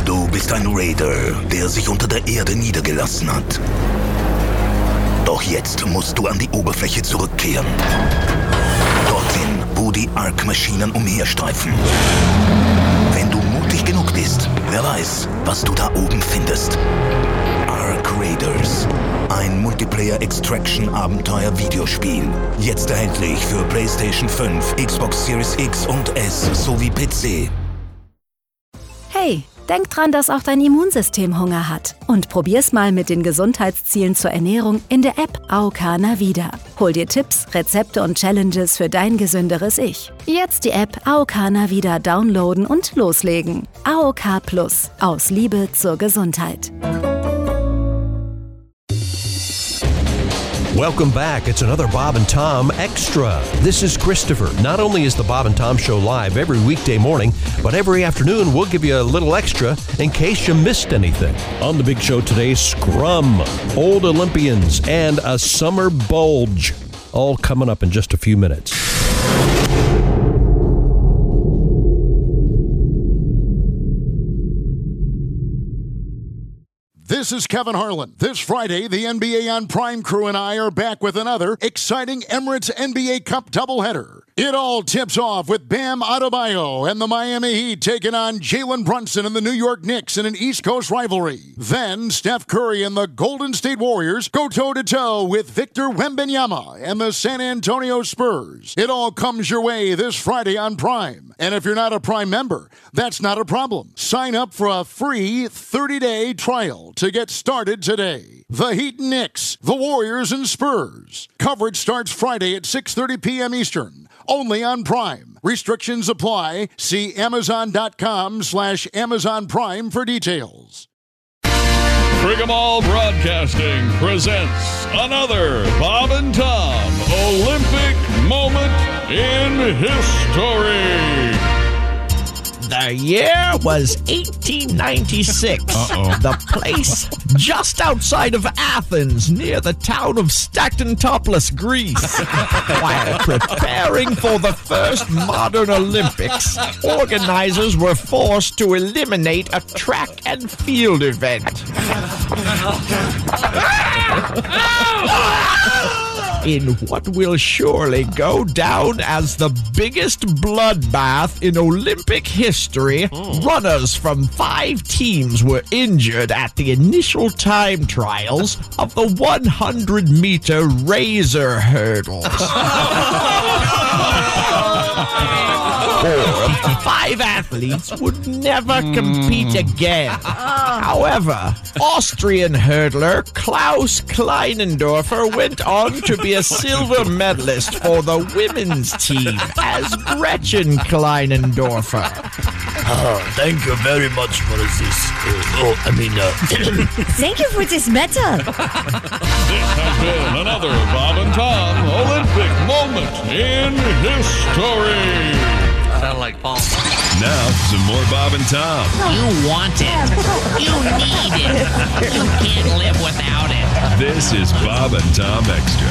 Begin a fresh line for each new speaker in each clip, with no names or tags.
Du bist ein Raider, der sich unter der Erde niedergelassen hat. Doch jetzt musst du an die Oberfläche zurückkehren. Dorthin, wo die Ark-Maschinen umherstreifen. Wenn du mutig genug bist, wer weiß, was du da oben findest. Ark Raiders. Ein Multiplayer-Extraction-Abenteuer-Videospiel. Jetzt erhältlich für PlayStation 5, Xbox Series X und S sowie PC.
Hey, denk dran, dass auch dein Immunsystem Hunger hat. Und probier's mal mit den Gesundheitszielen zur Ernährung in der App AOK Navida. Hol dir Tipps, Rezepte und Challenges für dein gesünderes Ich. Jetzt die App AOK Navida downloaden und loslegen. AOK Plus. Aus Liebe zur Gesundheit.
Welcome back. It's another Bob and Tom Extra. This is Christopher. Not only is the Bob and Tom Show live every weekday morning, but every afternoon we'll give you a little extra in case you missed anything. On the big show today, Scrum, Old Olympians, and a Summer Bulge. All coming up in just a few minutes.
This is Kevin Harlan. This Friday, the NBA on Prime crew and I are back with another exciting Emirates NBA Cup doubleheader. It all tips off with Bam Adebayo and the Miami Heat taking on Jalen Brunson and the New York Knicks in an East Coast rivalry. Then Steph Curry and the Golden State Warriors go toe-to-toe with Victor Wembanyama and the San Antonio Spurs. It all comes your way this Friday on Prime. And if you're not a Prime member, that's not a problem. Sign up for a free 30-day trial to get started today. The Heat and Knicks, the Warriors and Spurs. Coverage starts Friday at 6:30 p.m. Eastern. Only on Prime. Restrictions apply. See Amazon.com/Amazon Prime for details.
Frigamall Broadcasting presents another Bob and Tom Olympic moment in history.
The year was 1896. The place just outside of Athens, near the town of Stachyntopoulos, Greece. While preparing for the first modern Olympics, organizers were forced to eliminate a track and field event. In what will surely go down as the biggest bloodbath in Olympic history, runners from 5 teams were injured at the initial time trials of the 100-meter razor hurdles. 4 of the 5 athletes would never compete again. However, Austrian hurdler Klaus Kleinendorfer went on to be a silver medalist for the women's team as Gretchen Kleinendorfer.
Thank you very much for this.
Thank you for this medal.
This has been another Bob and Tom Olympic moment in history.
I don't like Paul.
Now, some more Bob and Tom.
You want it. You need it. You can't live without it.
This is Bob and Tom Extra.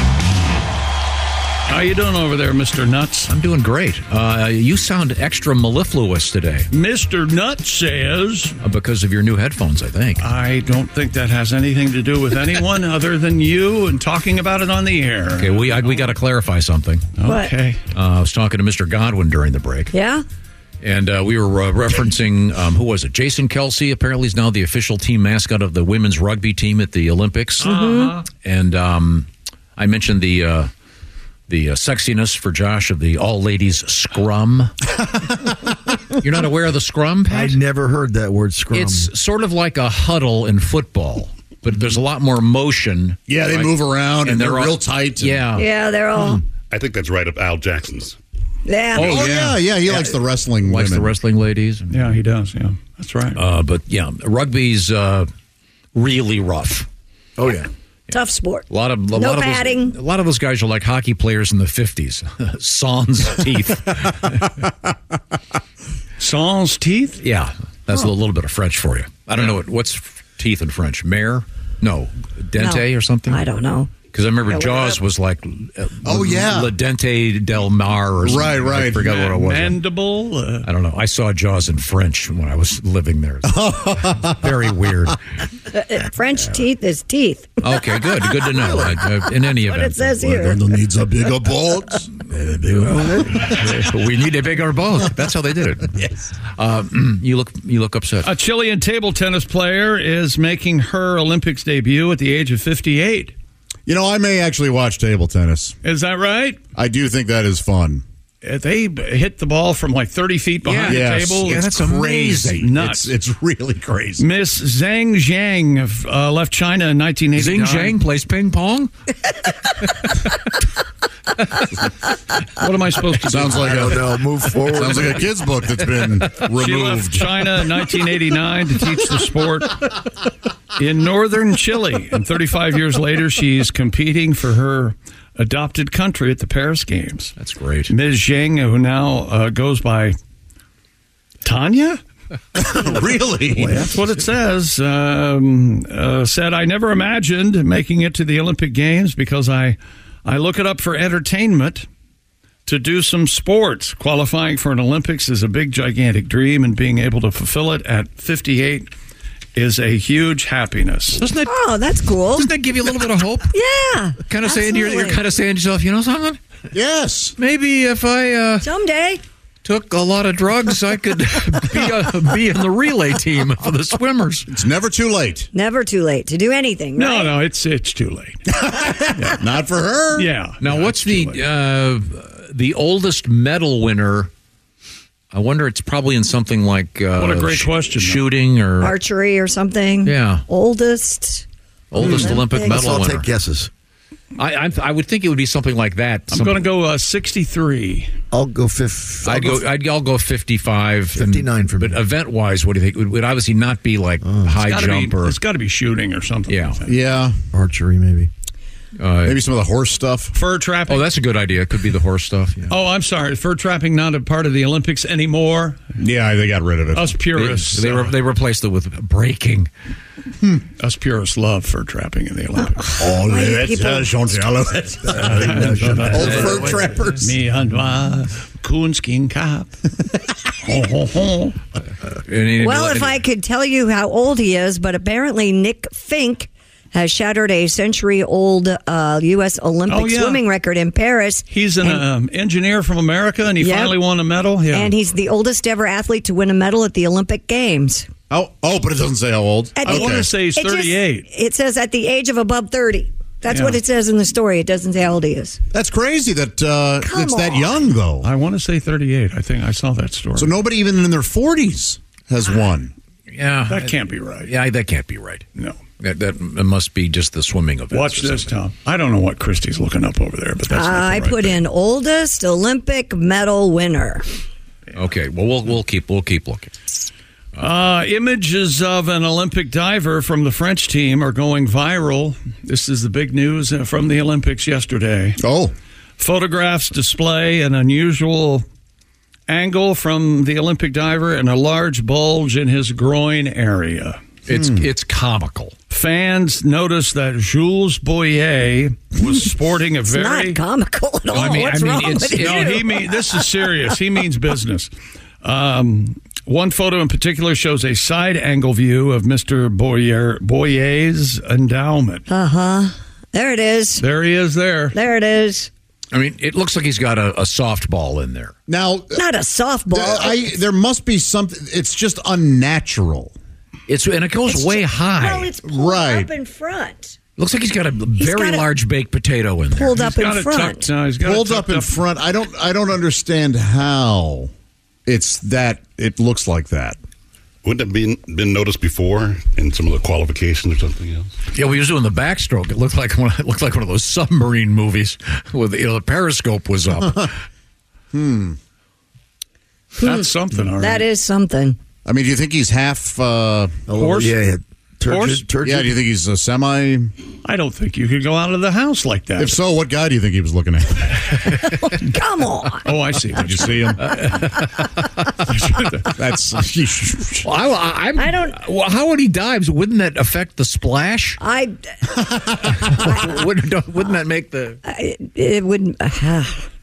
How you doing over there, Mr. Nuts?
I'm doing great. You sound extra mellifluous today.
Mr. Nuts says...
Because of your new headphones, I think.
I don't think that has anything to do with anyone other than you and talking about it on the air.
Okay, we got to clarify something.
Okay.
I was talking to Mr. Godwin during the break.
Yeah?
And we were referencing, who was it? Jason Kelsey apparently is now the official team mascot of the women's rugby team at the Olympics.
Mm-hmm.
And I mentioned the sexiness for Josh of the all-ladies scrum. You're not aware of the scrum, Pat?
I'd never heard that word, scrum.
It's sort of like a huddle in football, but there's a lot more motion.
Yeah, they move around, and they're real tight.
Yeah, they're all...
I think that's right up Al Jackson's.
Yeah.
Oh, yeah. He likes the wrestling
Likes
women.
the wrestling ladies.
Yeah, he does. Yeah, that's right.
But, yeah, rugby's really rough.
Oh, yeah.
Tough sport.
A lot of
padding.
A lot of those guys are like hockey players in the 50s. Sans teeth.
Sans teeth?
Yeah, that's a little bit of French for you. I don't know what's teeth in French. Mare? No, dente or something?
I don't know.
Because I remember Jaws was like, La Dente del Mar or something.
Right.
I forgot what it was.
Mandible?
I don't know. I saw Jaws in French when I was living there. Very weird.
French teeth is teeth.
Okay, good. Good to know. In any event.
What it says here.
Needs a bigger boat.
We need a bigger boat. That's how they did it.
Yes.
You look upset.
A Chilean table tennis player is making her Olympics debut at the age of 58.
You know, I may actually watch table tennis.
Is that right?
I do think that is fun.
They hit the ball from like 30 feet behind the table.
Yeah, that's
crazy.
Nuts.
It's really crazy.
Miss Zhang Zhang left China in 1989.
Zhang Zhang plays ping pong?
What am I supposed to do?
Sounds like
move forward.
Sounds like a kid's book that's been removed.
She left China in 1989 to teach the sport in northern Chile. And 35 years later, she's competing for her adopted country at the Paris Games.
That's great.
Ms. Zhang, who now goes by Tanya?
Really?
Well, that's what it says. Said, I never imagined making it to the Olympic Games because I look it up for entertainment to do some sports. Qualifying for an Olympics is a big, gigantic dream, and being able to fulfill it at 58 is a huge happiness.
That's cool.
Doesn't that give you a little bit of hope?
Yeah.
Kind of saying you're kind of saying to yourself, you know something?
Yes.
Maybe if I
someday
took a lot of drugs, I could be in the relay team for the swimmers.
It's never too late.
Never too late to do anything, right?
No, it's too late.
Not for her.
Yeah.
Now, what's the oldest medal winner? I wonder. It's probably in something like
what a great question,
shooting or
archery or something.
Yeah,
oldest
Olympic medal winner.
I'll take guesses.
I would think it would be something like that.
I'm going to go 63.
I'll go 50.
I'll go 55.
59 for me.
But event-wise, what do you think? It would obviously not be like high jump or...
It's got to be shooting or something.
Yeah.
Like that.
Yeah.
Archery, maybe.
Maybe some of the horse stuff.
Fur trapping.
Oh, that's a good idea. It could be the horse stuff. Yeah.
Oh, I'm sorry. Fur trapping not a part of the Olympics anymore?
Yeah, they got rid of it.
Us purists.
They replaced it with breaking.
Us purists love fur trapping in the Olympics.
Old fur trappers.
Me and my coonskin cap.
Well, if I could tell you how old he is, but apparently Nick Fink has shattered a century-old U.S. Olympic swimming record in Paris.
He's an engineer from America, and he finally won a medal. Yeah.
And he's the oldest ever athlete to win a medal at the Olympic Games.
Oh, but it doesn't say how old.
I want to say he's 38.
It says at the age of above 30. That's what it says in the story. It doesn't say how old he is.
That's crazy that it's that young, though.
I want to say 38. I think I saw that story.
So nobody even in their 40s has won.
Yeah.
That can't be right.
Yeah, that can't be right.
No.
That must be just the swimming event.
Watch this, Tom. I don't know what Christy's looking up over there, but that's not
I put in oldest Olympic medal winner.
Okay, well we'll keep looking.
Images of an Olympic diver from the French team are going viral. This is the big news from the Olympics yesterday.
Oh.
Photographs display an unusual angle from the Olympic diver and a large bulge in his groin area.
It's comical.
Fans noticed that Jules Boyer was sporting a very...
It's not comical at all. What's wrong with you?
No, this is serious. He means business. One photo in particular shows a side-angle view of Mr. Boyer's endowment.
Uh-huh. There it is.
There he is there.
There it is.
I mean, it looks like he's got a softball in there.
Now,
not a softball.
There must be something. It's just unnatural.
And it goes way high.
Well, it's pulled up in front.
Looks like he's got a very large baked potato in there.
Pulled up in front.
Pulled up in front. I don't understand how it's that. It looks like that.
Wouldn't it been noticed before in some of the qualifications or something else?
Yeah, we was doing the backstroke. It looked like one of those submarine movies with the periscope was up.
That's something. All right.
That is something.
I mean, do you think he's half
horse?
Yeah,
Horse?
Yeah, do you think he's a semi?
I don't think you could go out of the house like that.
If so, what guy do you think he was looking at?
Come on.
Oh, I see.
Did you see him? That's.
Well, I don't. Well, how would he dive? Wouldn't that affect the splash?
Wouldn't
that make the?
It wouldn't. Okay.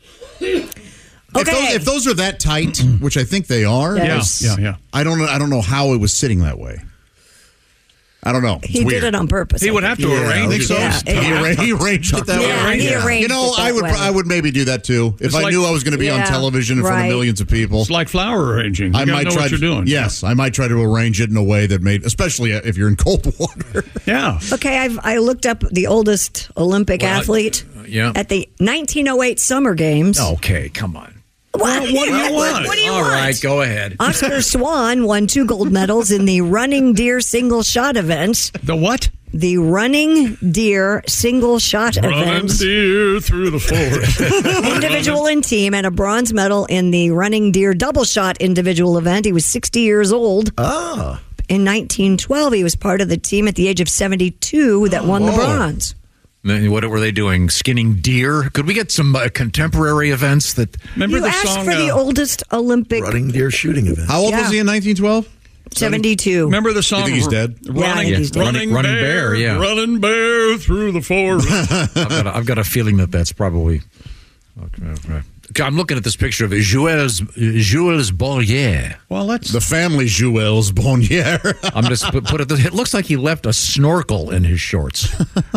If those are that tight, which I think they are,
Yes.
Yeah.
I don't know how it was sitting that way. I don't know.
He did it on purpose.
He would have to arrange it.
He arranged it that way.
He arranged
You know,
it that way.
I would maybe do that too if
It's
I
like-
knew I was going to be on television in front of millions of people.
It's like flower arranging. You
I
gotta
might
know
try
what you're doing.
Yes, I might try to arrange it in a way that made, especially if you're in cold water.
Yeah.
Okay, I looked up the oldest Olympic athlete at the 1908 Summer Games.
Okay, come on.
What?
What do you want?
What do you
All
want?
right, go ahead.
Oscar Swan won 2 gold medals in the running deer single shot event.
The what?
The running deer single shot
Running
event.
deer through the forest.
Individual and team, and a bronze medal in the running deer double shot individual event. He was 60 years old.
Ah.
In 1912, he was part of the team at the age of 72 that won the bronze.
Then what were they doing? Skinning deer? Could we get some contemporary events that?
Remember
You
the
asked
song?
for the oldest Olympic.
Running deer shooting event.
How old was he in 1912?
72.
Remember the song?
You think he's dead?
Yeah, I think he's dead.
Running bear, yeah.
Running bear through the forest.
I've got a feeling that's probably. Okay. I'm looking at this picture of Jules Bollier.
Well, that's
the family Jules Bollier.
I'm just put it. It looks like he left a snorkel in his shorts.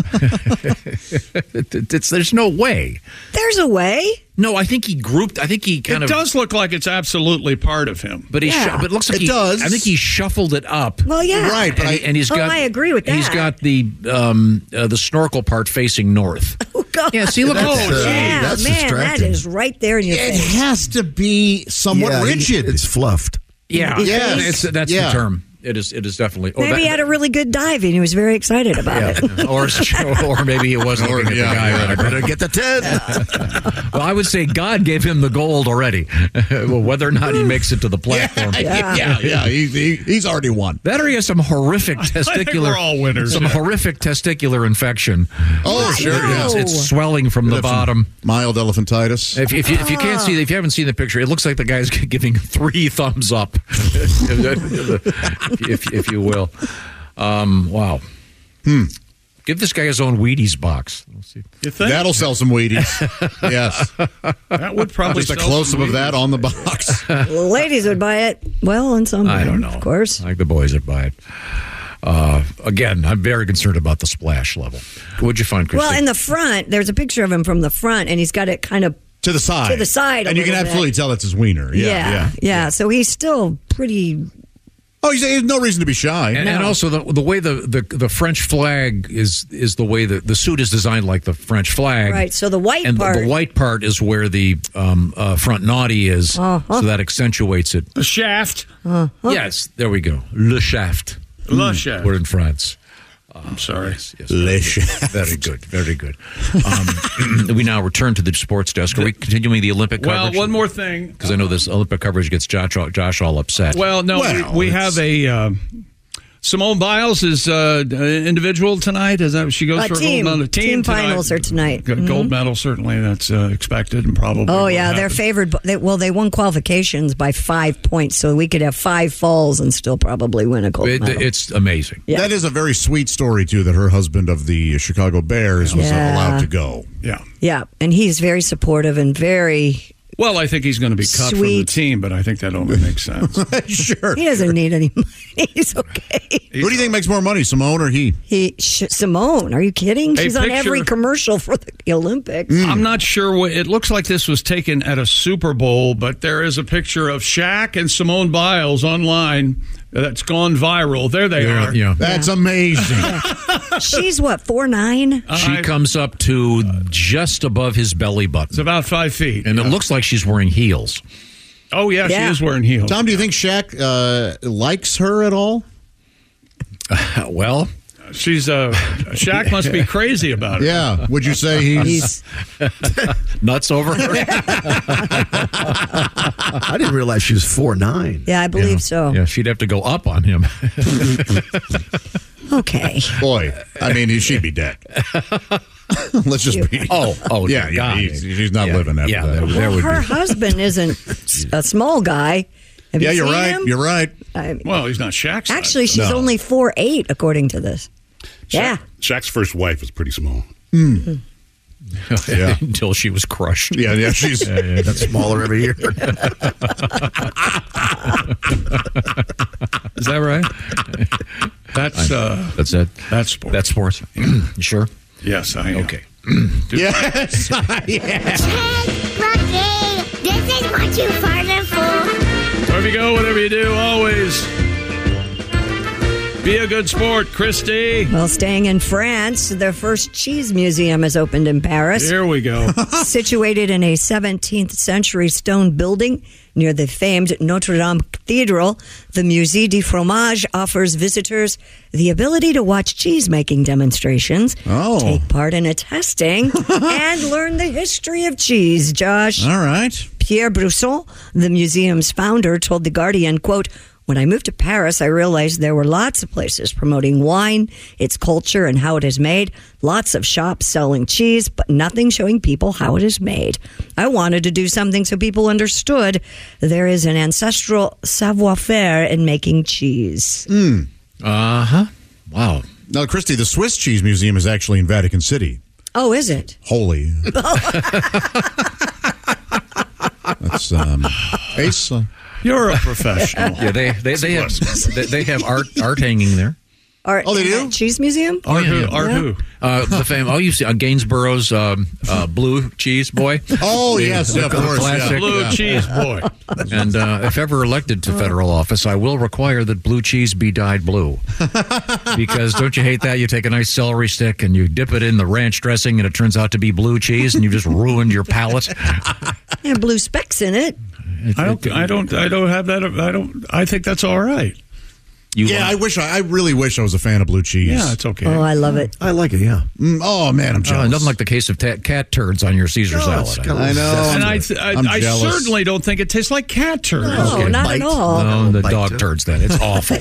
There's no way.
There's a way.
No, I think he grouped. I think he kind
it
of
does look like it's absolutely part of him.
But but it looks like
It does.
I think he shuffled it up.
Well, yeah.
Right, but
and he's got.
I agree with that.
He's got the snorkel part facing north.
Oh, God.
Yeah, see, look.
Yeah,
that's
man, that
distracting.
is right there in your
It
face.
has to be somewhat rigid.
It's fluffed.
Yeah,
Yes.
that's the term. It is definitely.
Maybe he had a really good dive and he was very excited about it.
or maybe he wasn't looking at the guy.
I better get the 10.
Well, I would say God gave him the gold already. Well, whether or not he makes it to the platform.
Yeah. He's already won.
That or he has some horrific testicular.
we're all winners.
Some horrific testicular infection.
Oh, sure.
No.
It's swelling from the bottom.
Mild elephantitis.
If you can't see, if you haven't seen the picture, it looks like the guy's giving 3 thumbs up, if you will. Wow. Give this guy his own Wheaties box. We'll see.
You think?
That'll sell some Wheaties. Yes.
That would probably
Just a
sell
close-up
some
of that on the box.
Ladies would buy it. Well, and some
I don't
men,
know.
of course.
I think the boys would buy it. Again, I'm very concerned about the splash level. What'd you find, Christine?
Well, in the front, there's a picture of him from the front, and he's got it kind of
To the side.
To the side a
And you can
little
absolutely
bit.
tell that's his wiener.
Yeah. So he's still pretty.
Oh, he has no reason to be shy.
And also the way the French flag is the way the suit is designed like the French flag.
Right, so the white
and
part.
the white part is where the front naughty is, so that accentuates it.
The shaft.
Yes, there we go. Le shaft.
Le shaft.
We're in France.
I'm sorry.
Yes, very good. Very good. We now return to the sports desk. Are we continuing the Olympic coverage?
Well, one more thing.
Because I know this Olympic coverage gets Josh all upset.
Well, no, we have a Simone Biles is individual tonight. Is that she goes for
team.
a gold medal?
Team
tonight.
finals are tonight.
Gold medal, certainly. That's expected and probably.
Oh,
will
yeah. They're
happen.
favored. They won qualifications by 5 points, so we could have 5 falls and still probably win a gold medal.
It's amazing.
Yeah.
That is a very sweet story, too, that her husband of the Chicago Bears was allowed to go.
Yeah.
Yeah, and he's very supportive and very.
Well, I think he's going to be cut from the
Sweet.
team, but I think that only makes sense.
Sure.
He doesn't need any money. He's okay.
Who do you think makes more money, Simone or he?
Simone, are you kidding?
A
She's on every
picture-
commercial for the Olympics.
I'm not sure what it looks like. This was taken at a Super Bowl, but there is a picture of Shaq and Simone Biles online that's gone viral. There they are.
Yeah.
That's amazing.
She's what, 4'9"?
She comes up to just above his belly button.
It's about 5 feet.
And it looks like she's wearing heels.
Oh, yeah,
Yeah.
she is wearing heels.
Tom, do you think Shaq likes her at all?
Well,
she's Shaq must be crazy about it.
Yeah. Would you say he's
nuts over her?
I didn't realize she was 4'9".
Yeah, I believe so.
Yeah, she'd have to go up on him.
Okay.
Boy, I mean, she'd be dead. Let's just be.
Oh,
yeah.
God.
She's not living after that.
Well, her husband isn't a small guy. Have you
you're
seen
right.
him?
You're right.
Well, he's not Shaq's size.
Actually, she's only 4'8", according to this. Yeah.
Shaq's first wife was pretty small.
Yeah.
Until she was crushed.
Yeah, she's
got smaller every year.
Is that right? That's
it.
That's sports.
That's sports. You sure?
Yes, I am.
Okay.
Yes.
Rocky, this is what you farted for.
Wherever you go, whatever you do, always be a good sport, Christy.
Well, staying in France, the first cheese museum has opened in Paris.
Here we go.
Situated in a 17th century stone building near the famed Notre Dame Cathedral, the Musée du Fromage offers visitors the ability to watch cheese-making demonstrations, take part in a testing, and learn the history of cheese, Josh.
All right.
Pierre Brusson, the museum's founder, told The Guardian, quote, "When I moved to Paris, I realized there were lots of places promoting wine, its culture, and how it is made. Lots of shops selling cheese, but nothing showing people how it is made. I wanted to do something so people understood there is an ancestral savoir-faire in making cheese."
Uh-huh. Wow.
Now, Christy, the Swiss Cheese Museum is actually in Vatican City.
Oh, is it?
Holy. That's Ace.
You're a professional.
Yeah, they have art hanging there.
Art,
they do?
Cheese museum?
Art who?
The famous. You see Gainsborough's blue cheese boy.
Oh yes, of course.
Classic,
Blue cheese boy.
And if ever elected to federal office, I will require that blue cheese be dyed blue. Because don't you hate that? You take a nice celery stick and you dip it in the ranch dressing, and it turns out to be blue cheese, and you just ruined your palate.
Yeah, blue specks in it.
I don't have that. I think that's all right.
I really wish I was a fan of blue cheese.
Yeah, it's okay.
Oh, I love it.
I like it, yeah.
Oh, man, I'm jealous.
Nothing like the case of cat turds on your Caesar salad.
I know.
And I certainly don't think it tastes like cat turds.
No, not at all.
No, the dog turds then. It's awful.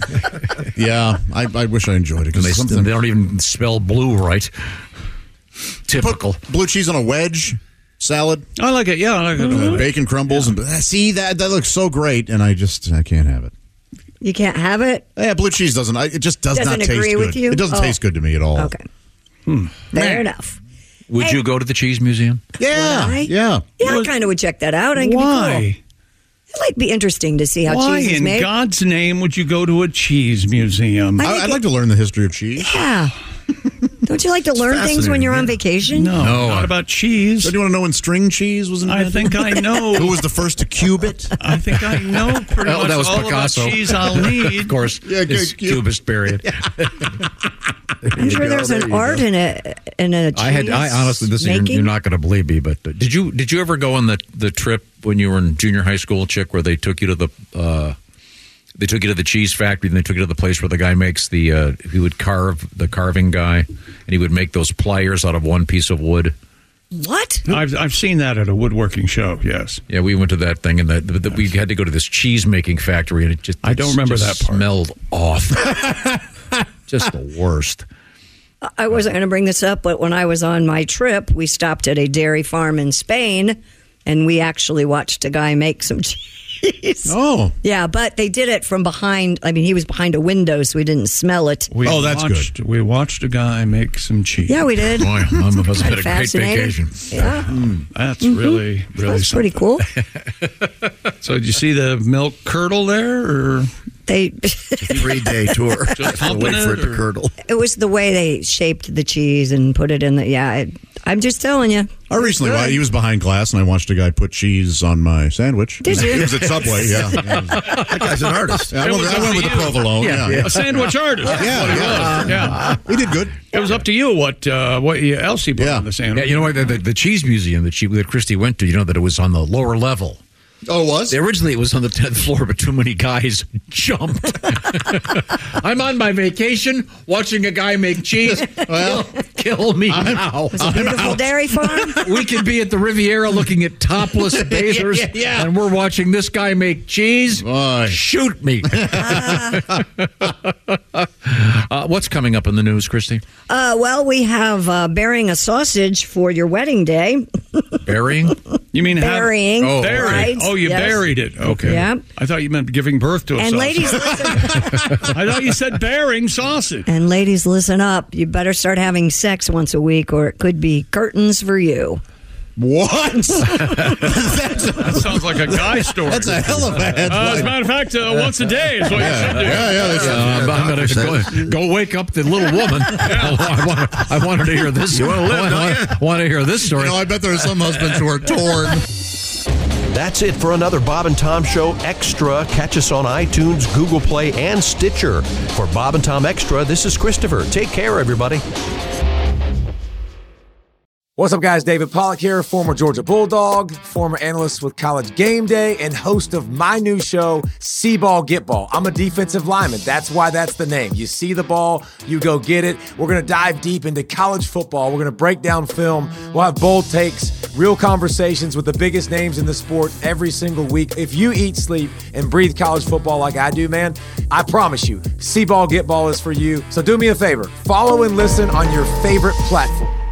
Yeah, I wish I enjoyed it.
They don't even spell blue right. Typical.
Put blue cheese on a wedge salad.
I like it, yeah. I like it.
Bacon crumbles. And see, that looks so great, and I can't have it.
You can't have it?
Yeah, blue cheese doesn't not taste good.
Agree with you?
It doesn't taste good to me at all.
Okay. Fair enough.
Would you go to the cheese museum?
Yeah.
Yeah, I kind of would check that out.
Why?
It might be interesting to see how
Why
cheese is made.
in God's name would you go to a cheese museum?
I'd like to learn the history of cheese.
Yeah. Don't you like to learn things when you're on vacation?
No, not about cheese.
So do you want to know when string cheese was invented?
I think I know.
Who was the first to cube it?
I think I know pretty much
that was
all
Picasso.
about cheese I'll need.
Of course, it's Cubist period.
I'm sure there's an art in a cheese
I honestly, you're not going to believe me, but did you ever go on the trip when you were in junior high school, Chick, where they took you to the the cheese factory, and they took you to the place where the guy makes he would carve the carving guy, and he would make those pliers out of one piece of wood.
What?
I've seen that at a woodworking show. Yes.
Yeah, we went to that thing, and we had to go to this cheese making factory, and I don't remember that part. Smelled awful. Just the worst.
I wasn't going to bring this up, but when I was on my trip, we stopped at a dairy farm in Spain, and we actually watched a guy make some cheese.
Oh.
Yeah, but they did it from behind. I mean, he was behind a window, so we didn't smell it.
That's good.
We watched a guy make some cheese.
Yeah, we did.
Boy, none of us had a great vacation.
Yeah.
That's really
That's pretty cool.
So did you see the milk curdle there? Or?
They
3-day tour.
Just
wait for it to curdle.
It was the way they shaped the cheese and put it in the. Yeah, I'm just telling you.
He was behind glass, and I watched a guy put cheese on my sandwich.
Did you?
He was at Subway, yeah.
That guy's an artist.
I went with the provolone. Yeah.
A sandwich artist.
Yeah. He did good.
It was up to you what else he put on the sandwich.
Yeah, you know what? The cheese museum that Christy went to, you know that it was on the lower level.
Oh, it was?
Originally, it was on the 10th floor, but too many guys jumped. I'm on my vacation watching a guy make cheese. Well, kill me now.
It's a beautiful dairy farm.
We could be at the Riviera looking at topless bathers, and we're watching this guy make cheese.
Boy.
Shoot me. What's coming up in the news, Christy?
Well, we have burying a sausage for your wedding day.
Burying?
You mean
burying?
Buried.
Right?
Oh, you buried it. Okay.
Yeah.
I thought you meant giving birth to a
And
sausage.
ladies, listen.
I thought you said bearing sausage.
And ladies, listen up. You better start having sex once a week, or it could be curtains for you.
What?
That sounds like a guy story.
That's a hell of a headline.
As a matter of fact, once a day is what you should do.
I'm going to go wake up the little woman. I wanted to hear this.
You want to live, don't you?
Want to hear this story.
I bet there are some husbands who are torn.
That's it for another Bob and Tom Show Extra. Catch us on iTunes, Google Play, and Stitcher. For Bob and Tom Extra, this is Christopher. Take care, everybody.
What's up, guys? David Pollack here, former Georgia Bulldog, former analyst with College Game Day, and host of my new show, See Ball, Get Ball. I'm a defensive lineman. That's why that's the name. You see the ball, you go get it. We're going to dive deep into college football. We're going to break down film. We'll have bold takes, real conversations with the biggest names in the sport every single week. If you eat, sleep, and breathe college football like I do, man, I promise you, See Ball, Get Ball is for you. So do me a favor. Follow and listen on your favorite platform.